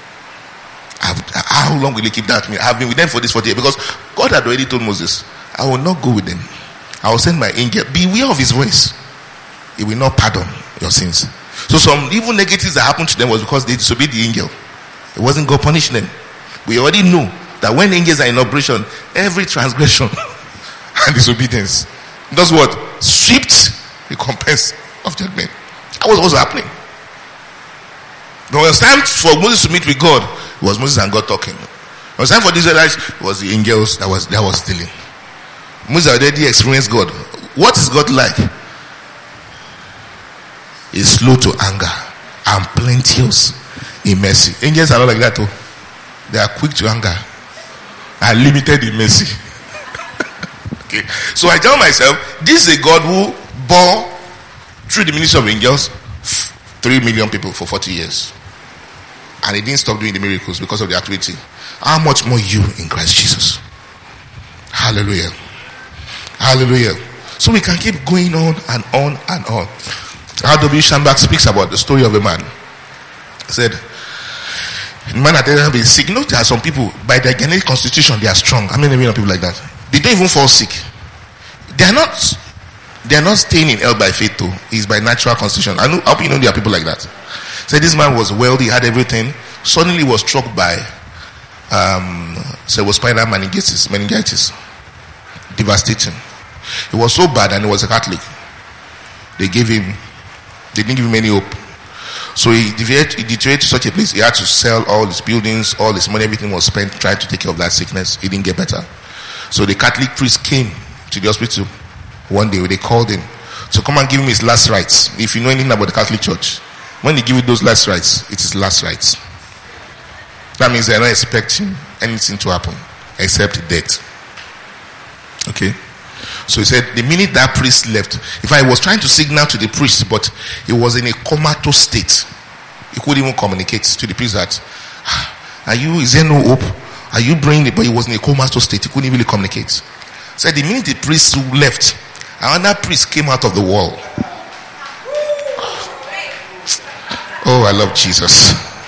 How long will they keep doubting me? I've been with them for this 40 years. Because God had already told Moses, I will not go with them. I will send my angel. Beware of his voice. He will not pardon your sins. So some evil negatives that happened to them was because they disobeyed the angel. It wasn't God punishing them. We already know that when angels are in operation, every transgression and disobedience does what? Swept recompense of judgment. That was also happening. But when it was time for Moses to meet with God, it was Moses and God talking. When it was time for the Israelites, it was the angels that was dealing. Moses already experienced God. What is God like? He's slow to anger and plenteous in mercy. Angels are not like that too. They are quick to anger and limited in mercy. Okay. So I tell myself, this is a God who bore through the ministry of angels 3 million people for 40 years. And he didn't stop doing the miracles because of the activity. How much more you in Christ Jesus? Hallelujah. Hallelujah. So we can keep going on and on and on. R.W. Schambach speaks about the story of a man. He said, the man had ever been sick. You know, there are some people, by their genetic constitution, they are strong. I mean, people like that. They don't even fall sick. They are not staying in hell by faith too. It's by natural constitution. I hope you know there are people like that. So this man was wealthy, had everything. Suddenly was struck by spinal meningitis. Devastating. It was so bad, and he was a Catholic. They didn't give him any hope. So he deteriorated to such a place. He had to sell all his buildings, all his money, everything was spent trying to take care of that sickness. He didn't get better. So the Catholic priest came to the hospital one day. They called him to come and give him his last rites. If you know anything about the Catholic Church, when they give you those last rites, it is last rites. That means they are not expecting anything to happen except death. Okay? So he said, the minute that priest left, if I was trying to signal to the priest, but he was in a comatose state, he couldn't even communicate to the priest that, is there no hope? Are you bringing it? But he was in a comatose state, he couldn't really communicate. So the minute the priest left, another priest came out of the wall. Oh, I love Jesus.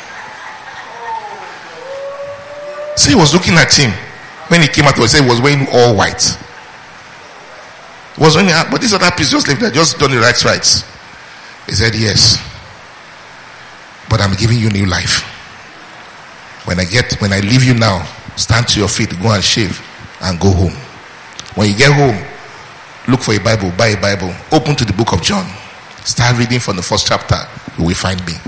So he was looking at him. When he came out, he said he was wearing all white. But this other priest just left there, just done the rites. He said, yes, but I'm giving you new life. When I leave you now, stand to your feet, go and shave, and go home. When you get home, look for a Bible, buy a Bible, open to the book of John, start reading from the first chapter, you will find me.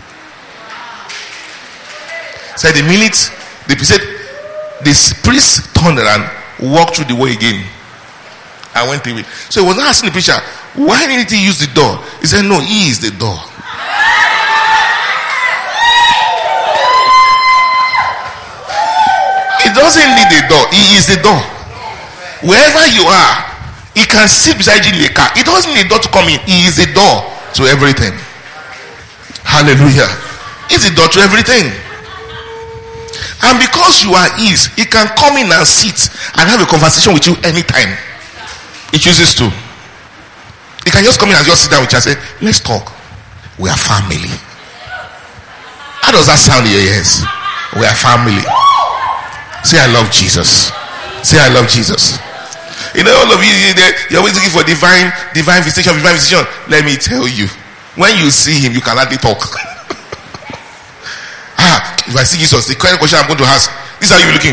So the minute this priest turned around, walked through the way again, I went away. So he was not asking the preacher, why didn't he use the door? He said, no, he is the door. He doesn't need the door, he is the door. Wherever you are, he can sit beside you in the car. He doesn't need the door to come in, he is the door to everything. Hallelujah. He's the door to everything. And because you are his, he can come in and sit and have a conversation with you anytime he chooses to. He can just come in and just sit down with you and say, let's talk. We are family. How does that sound in your ears? We are family. Say, I love Jesus. Say, I love Jesus. You know, all of you, you're always looking for divine visitation. Let me tell you, when you see him, you can hardly talk. If I see Jesus, the current question I'm going to ask, this is how you be looking.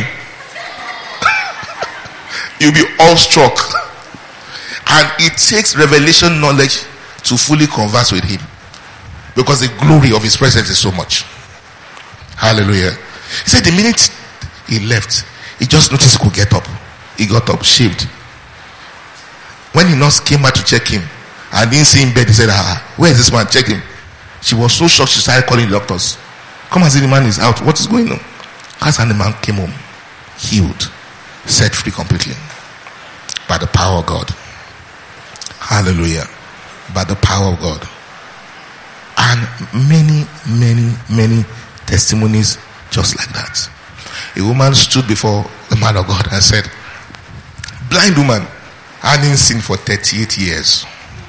You'll be awestruck. And it takes revelation knowledge to fully converse with him, because the glory of his presence is so much. Hallelujah. He said the minute he left, he just noticed he could get up. He got up, shaved. When the nurse came out to check him and didn't see him in bed, he said, where is this man? Check him. She was so shocked, she started calling the doctors. Come and see, the man is out. What is going on? And the man came home, healed, set free completely by the power of God. Hallelujah. By the power of God. And many testimonies just like that. A woman stood before the man of God and said, blind woman, I didn't sin for 38 years.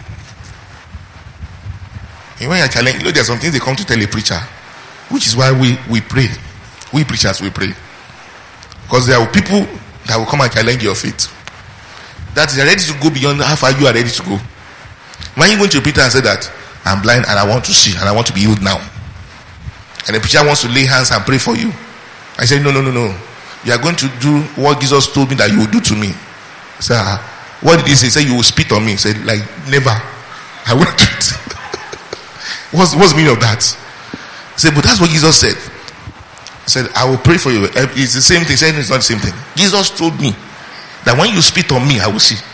And when you're challenged, there are some things they come to tell a preacher, which is why we pray. We preachers, we pray. Because there are people that will come and challenge your faith, that they are ready to go beyond how far you are ready to go. When you go to Peter and say that, I'm blind and I want to see and I want to be healed now, and the preacher wants to lay hands and pray for you, I say, no. You are going to do what Jesus told me that you will do to me. I say, what did he say? He said, you will spit on me. He said, like, never. I won't do it. What's the meaning of that? He said, but that's what Jesus said. He said, I will pray for you. It's the same thing. He said, it's not the same thing. Jesus told me that when you spit on me, I will see.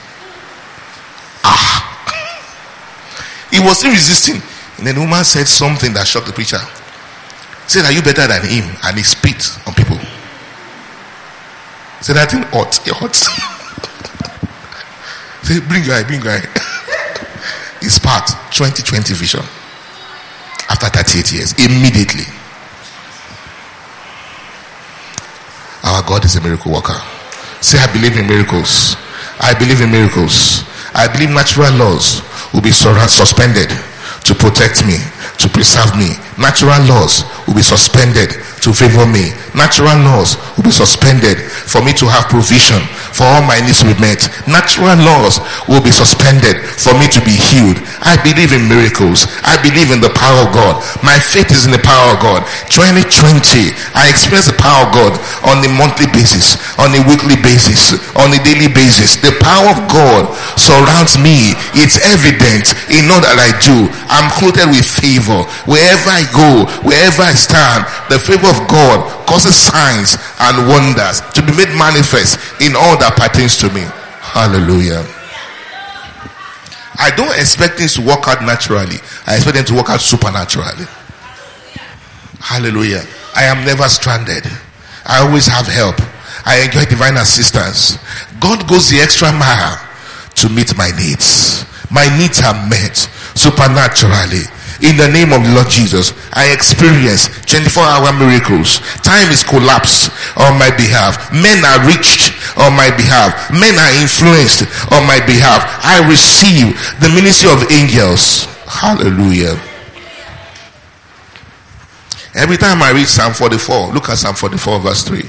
He was still resisting. And then the woman said something that shocked the preacher. He said, are you better than him? And he spit on people. He said, that thing hot. It hot. He said, bring your eye. It's part 2020 vision. After 38 years, immediately. Our God is a miracle worker. Say, I believe in miracles. I believe in miracles. I believe natural laws will be suspended to protect me, to preserve me. Natural laws will be suspended to favor me. Natural laws will be suspended for me to have provision, for all my needs to be met. Natural laws will be suspended for me to be healed. I believe in miracles. I believe in the power of God. My faith is in the power of God. 2020, I experience the power of God on a monthly basis, on a weekly basis, on a daily basis. The power of God surrounds me. It's evident in all that I do. I'm clothed with favor. Wherever I go, wherever I stand, the favor of God causes signs and wonders to be made manifest in all that pertains to me. Hallelujah. I don't expect things to work out naturally. I expect them to work out supernaturally. Hallelujah. I am never stranded. I always have help. I enjoy divine assistance. God goes the extra mile to meet my needs. My needs are met supernaturally. In the name of the Lord Jesus, I experience 24-hour miracles. Time is collapsed on my behalf. Men are reached on my behalf. Men are influenced on my behalf. I receive the ministry of angels. Hallelujah. Every time I read Psalm 44, look at Psalm 44 verse 3.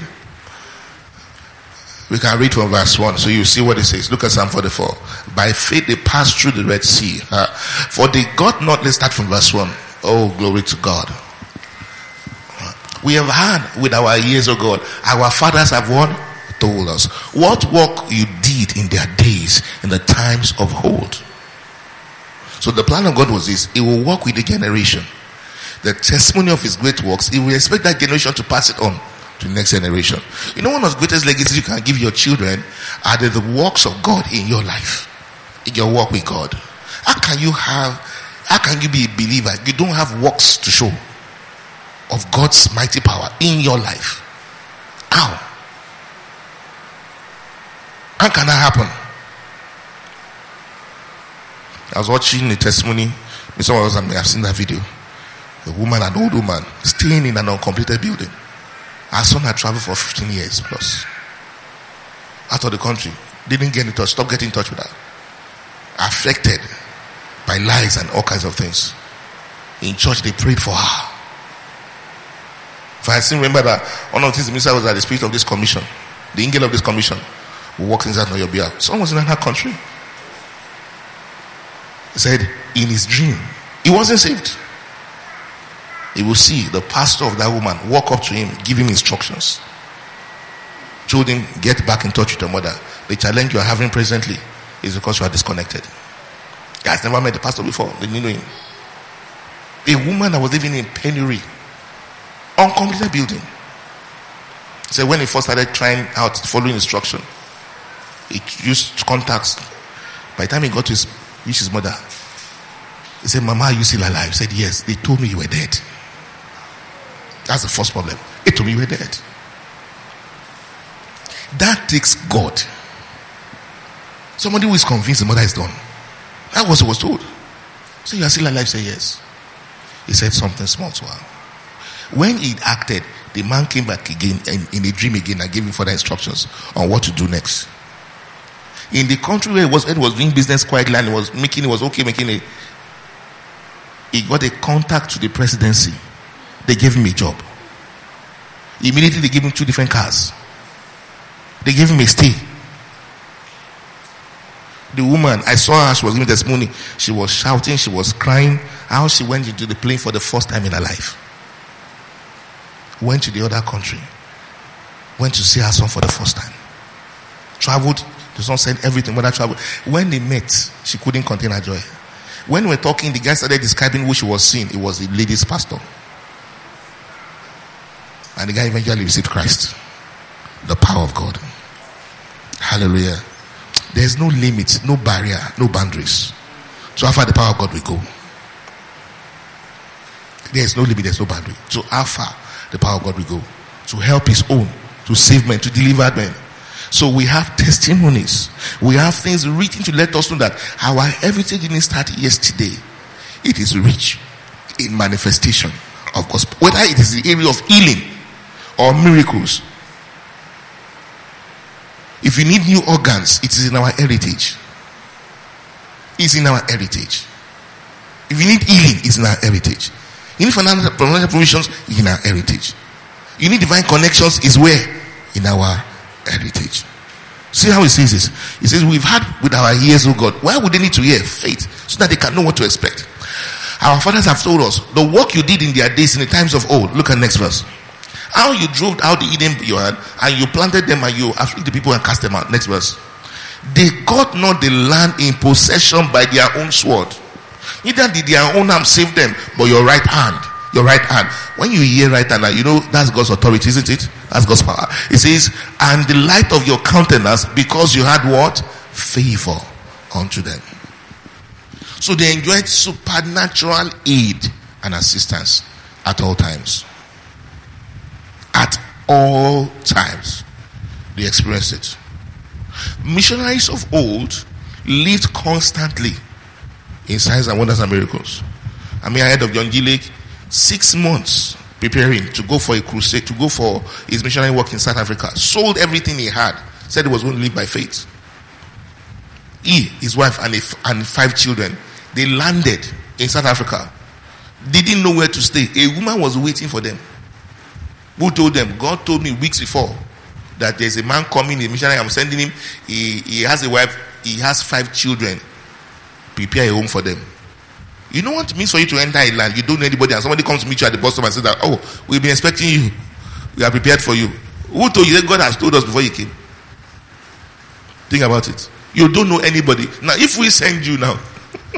We can read from verse 1 so you see what it says. Look at Psalm 44. By faith they passed through the Red Sea. For they got not, let's start from verse 1. Oh, glory to God. We have heard with our ears, oh God, our fathers have what? Told us. What work you did in their days, in the times of old. So the plan of God was this. He will work with the generation. The testimony of his great works, he will expect that generation to pass it on to the next generation. You know, one of the greatest legacies you can give your children are the works of God in your life, in your walk with God. How can you be a believer? You don't have works to show of God's mighty power in your life. How can that happen? I was watching a testimony. Some of us may have seen that video. A woman, an old woman, staying in an uncompleted building. Her son had traveled for 15 years plus out of the country. Didn't get in touch, stopped getting in touch with her. Affected by lies and all kinds of things. In church, they prayed for her. If I still remember that one of the things the minister was that the spirit of this commission, the angel of this commission, will work things out on your behalf. Someone was in another country. He said, in his dream, he wasn't saved. He will see the pastor of that woman walk up to him, give him instructions. Told him, get back in touch with your mother. The challenge you are having presently is because you are disconnected. He has never met the pastor before. They didn't know him. A woman that was living in penury, uncompleted building. He said when he first started trying out following instruction, he used contacts. By the time he got to reach his mother, he said, Mama, are you still alive? He said, yes. They told me you were dead. That's the first problem. They told me you were dead. That takes God. Somebody who is convinced the mother is done. That was what was told. So you are still alive? Say yes. He said something small to her. When he acted, the man came back again in a dream again and gave him further instructions on what to do next. In the country where he was doing business quietly and he was he got a contact to the presidency. They gave him a job. Immediately they gave him 2 different cars. They gave him a stay. The woman, I saw her, she was giving testimony. She was shouting, she was crying. How she went into the plane for the first time in her life. Went to the other country. Went to see her son for the first time. Traveled. The son said everything when I traveled. When they met, she couldn't contain her joy. When we were talking, the guy started describing who she was seeing. It was the lady's pastor. And the guy eventually received Christ. The power of God. Hallelujah. There's no limit, no barrier, no boundaries. So how far the power of God will go. There's no limit, there's no boundary. So how far the power of God will go. To help his own, to save men, to deliver men. So we have testimonies. We have things written to let us know that our heritage didn't start yesterday. It is rich in manifestation of gospel. Whether it is the area of healing or miracles. If you need new organs, it is in our heritage. It's in our heritage. If you need healing, it's in our heritage. You need financial provisions, it's in our heritage. You need divine connections, is where? In our heritage. See how he says this? He says, we've had with our ears, oh God. Why would they need to hear? Faith, so that they can know what to expect. Our fathers have told us the work you did in their days, in the times of old. Look at next verse. How you drove out the Eden you had, and you planted them, and you afflicted the people and cast them out. Next verse. They got not the land in possession by their own sword. Neither did their own arm save them, but your right hand. Your right hand. When you hear right hand, you know that's God's authority, isn't it? That's God's power. It says, and the light of your countenance, because you had what? Favor unto them. So they enjoyed supernatural aid and assistance at all times. At all times. They experienced it. Missionaries of old lived constantly in signs and wonders and miracles. I heard of John G. Lake, 6 months preparing to go for a crusade, to go for his missionary work in South Africa. Sold everything he had. Said he was going to live by faith. He, his wife, and 5 children, they landed in South Africa. Didn't know where to stay. A woman was waiting for them. Who told them? God told me weeks before that there's a man coming, a missionary, I'm sending him. He has a wife, he has 5 children. Prepare a home for them. You know what it means for you to enter a land, you don't know anybody, and somebody comes to meet you at the bus stop and says that, oh, we've been expecting you, we are prepared for you. Who told you that? God has told us before you came? Think about it. You don't know anybody. Now if we send you now,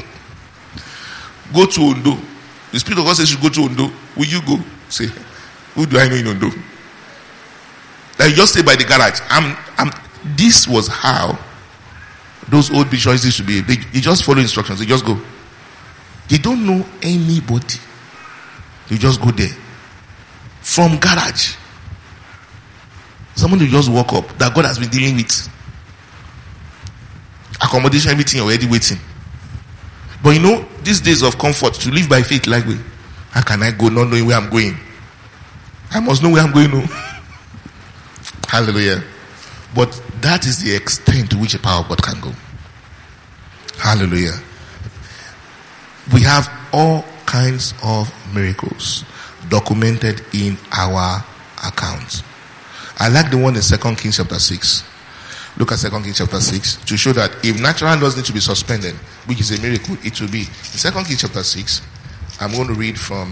go to Ondo, the Spirit of God says you go to Ondo, will you go? Say, who do I know in Ondo? That you just stay by the garage. This was how those old bishops used to be. They just follow instructions. They just go. They don't know anybody. You just go there. From garage. Someone will just walk up that God has been dealing with. Accommodation, everything already waiting. But you know, these days of comfort, to live by faith like way. How can I go not knowing where I'm going? I must know where I'm going. No. Hallelujah. But that is the extent to which the power of God can go. Hallelujah. We have all kinds of miracles documented in our account. I like the one in 2 Kings chapter 6. Look at 2 Kings chapter 6 to show that if natural laws need to be suspended, which is a miracle, it will be. In 2 Kings chapter 6, I'm going to read from,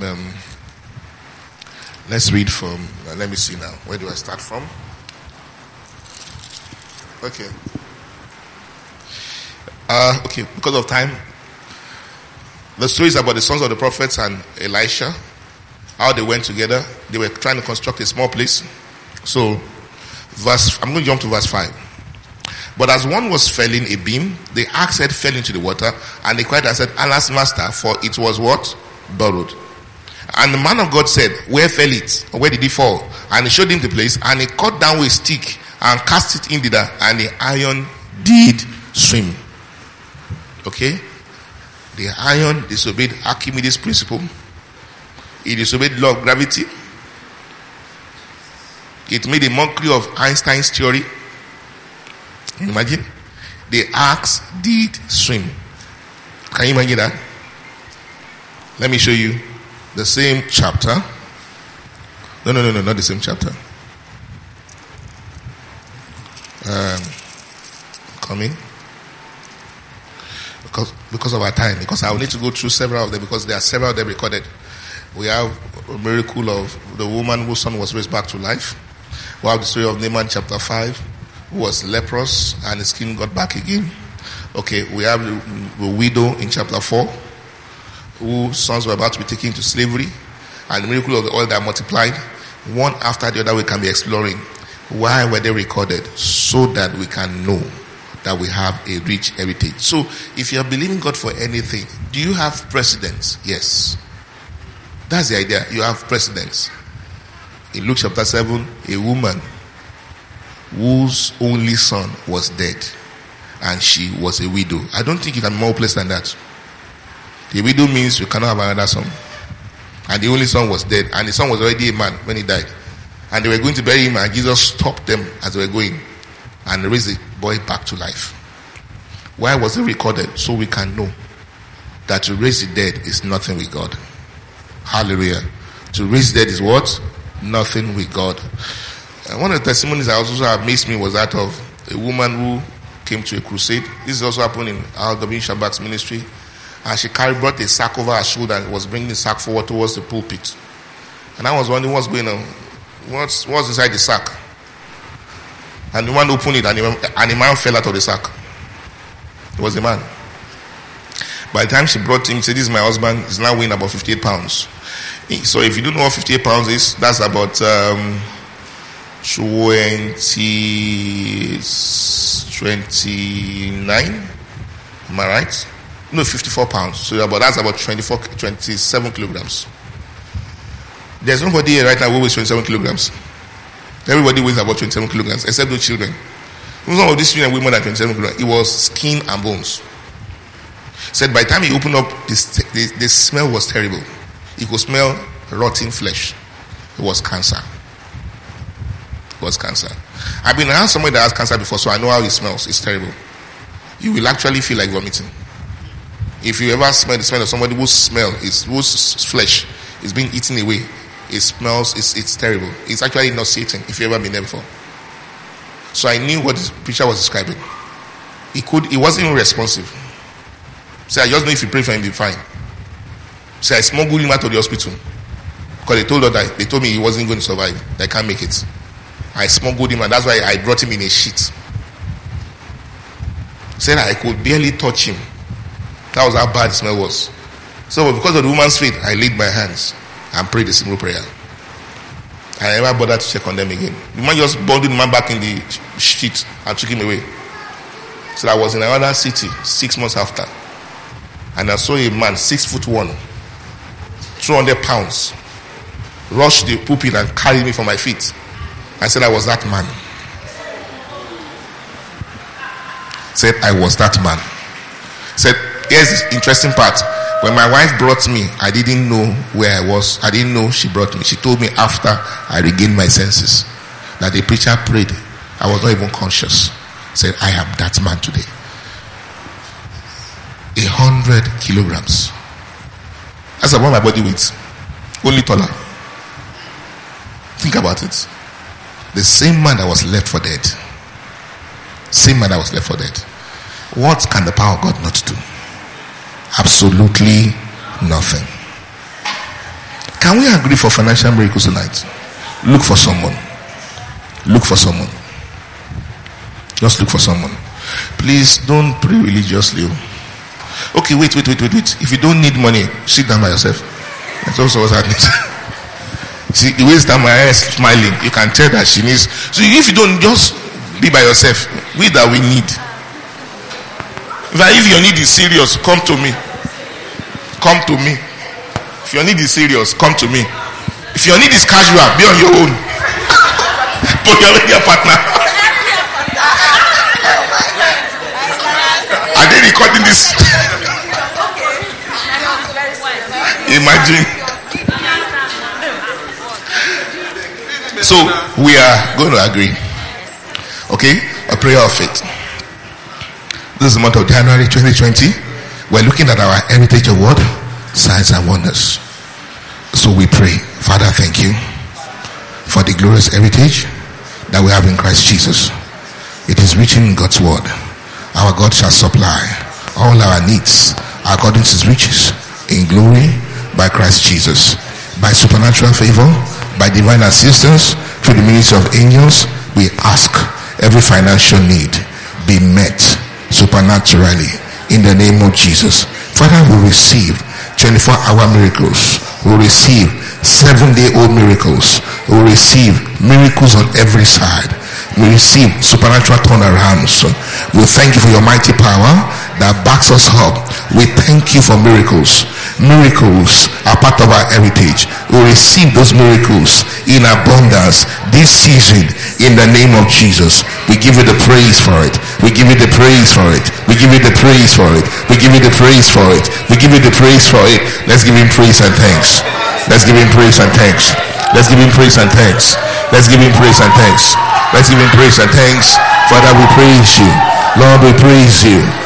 let's read from, let me see now. Where do I start from? Okay. Okay, because of time, the story is about the sons of the prophets and Elisha, how they went together. They were trying to construct a small place. So, I'm going to jump to verse 5. But as one was felling a beam, the axe head fell into the water, and they cried and said, Alas, master, for it was what? Borrowed. And the man of God said, Where fell it? Or where did it fall? And he showed him the place, and he cut down with a stick and cast it in thither, and the iron did swim. Okay? The iron disobeyed Archimedes' principle. It disobeyed the law of gravity. It made a mockery of Einstein's theory. Can you imagine? The axe did swim. Can you imagine that? Let me show you the same chapter. No, not the same chapter. Coming. Because of our time. Because I will need to go through several of them, because there are several of them recorded. We have a miracle of the woman whose son was raised back to life. We have the story of Naaman chapter 5, who was leprous and his skin got back again. Okay, we have the widow in chapter 4, whose sons were about to be taken to slavery, and the miracle of the oil that multiplied. One after the other we can be exploring. Why were they recorded? So that we can know that we have a rich heritage. So, if you are believing God for anything, do you have precedents? Yes. That's the idea. You have precedents. In Luke chapter 7, a woman whose only son was dead, and she was a widow. I don't think you can be more place than that. The widow means you cannot have another son. And the only son was dead, and the son was already a man when he died. And they were going to bury him, and Jesus stopped them as they were going and raised the boy back to life. Why was it recorded? So we can know that to raise the dead is nothing with God. Hallelujah. To raise the dead is what? Nothing with God. And one of the testimonies that also amazed me was that of a woman who came to a crusade. This is also happened in R.W. Shabbat's ministry. And she brought a sack over her shoulder and was bringing the sack forward towards the pulpit. And I was wondering what's going on. What's inside the sack? And the man opened it and the man fell out of the sack. It was a man. By the time she brought him, she said, "This is my husband. He's now weighing about 58 pounds. So if you don't know what 58 pounds is, that's about 29. Am I right? No, 54 pounds. So that's about 27 kilograms. There's nobody here right now who weighs 27 kilograms. Everybody weighs about 27 kilograms, except those children. Some of these children weigh more than 27 kilograms. It was skin and bones. Said by the time he opened up, the smell was terrible. He could smell rotting flesh. It was cancer. It was cancer. I've been around somebody that has cancer before, so I know how it smells. It's terrible. You will actually feel like vomiting. If you ever smell the smell of somebody whose flesh is being eaten away, it smells, it's terrible. It's actually nauseating if you've ever been there before. So I knew what the preacher was describing. He wasn't even responsive. So I just know if you pray for him, he'll be fine. So I smuggled him out of the hospital. Because they told me he wasn't going to survive. They can't make it. I smuggled him, and that's why I brought him in a sheet. Said I could barely touch him. That was how bad the smell was. So because of the woman's faith, I laid my hands and prayed a simple prayer. I never bothered to check on them again. The man just bundled the man back in the sheet and took him away. So I was in another city 6 months after. And I saw a man, 6'1", 200 pounds, rush the pulpit and carry me from my feet. I said I was that man. Said I was that man. Said, here's the interesting part. When my wife brought me, I didn't know where I was. I didn't know she brought me. She told me after I regained my senses that the preacher prayed. I was not even conscious. Said, I am that man today. 100 kilograms. That's about my body weight. Only taller. Think about it. The same man that was left for dead. Same man that was left for dead. What can the power of God not do? Absolutely nothing. Can we agree for financial miracles tonight? Look for someone. Look for someone. Just look for someone. Please don't pray religiously. Okay, wait. If you don't need money, sit down by yourself. That's also what's happening. See, the way that my eyes smiling, you can tell that she needs. So if you don't, just be by yourself. We that we need. If your need is serious, come to me. Come to me. If your need is serious, come to me. If your need is casual, be on your own. But you're with your partner. Are they recording this? Imagine. So we are going to agree. Okay? A prayer of faith. This is the month of January 2020. We're looking at our heritage of what? Signs and wonders. So we pray, Father, thank you for the glorious heritage that we have in Christ Jesus. It is written in God's word. Our God shall supply all our needs according to his riches in glory by Christ Jesus. By supernatural favor, by divine assistance, through the ministry of angels, we ask every financial need be met supernaturally in the name of Jesus. Father, we receive 24-hour miracles. We receive 7-day-old miracles. We receive miracles on every side. We receive supernatural turnarounds. We thank you for your mighty power that backs us up. We thank you for miracles. Miracles are part of our heritage. We receive those miracles in abundance this season in the name of Jesus. We give you the praise for it. We give you the praise for it. We give you the praise for it. We give you the praise for it. We give you the praise for it. Let's give him praise and thanks. Let's give him praise and thanks. Let's give him praise and thanks. Let's give him praise and thanks. Let's give him praise and thanks. Father, we praise you. Lord, we praise you.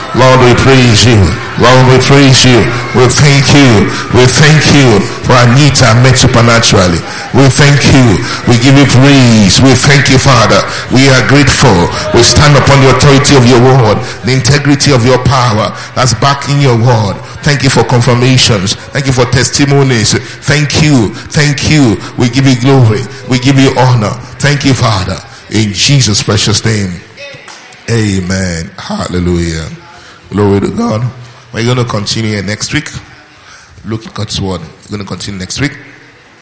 Lord, we praise you. Lord, we praise you. We thank you. We thank you for our needs are met supernaturally. We thank you. We give you praise. We thank you, Father. We are grateful. We stand upon the authority of your word, the integrity of your power that's backing your word. Thank you for confirmations. Thank you for testimonies. Thank you. Thank you. We give you glory. We give you honor. Thank you, Father. In Jesus' precious name. Amen. Hallelujah. Glory to God. We're going to continue next week. Look at God's word. We're going to continue next week.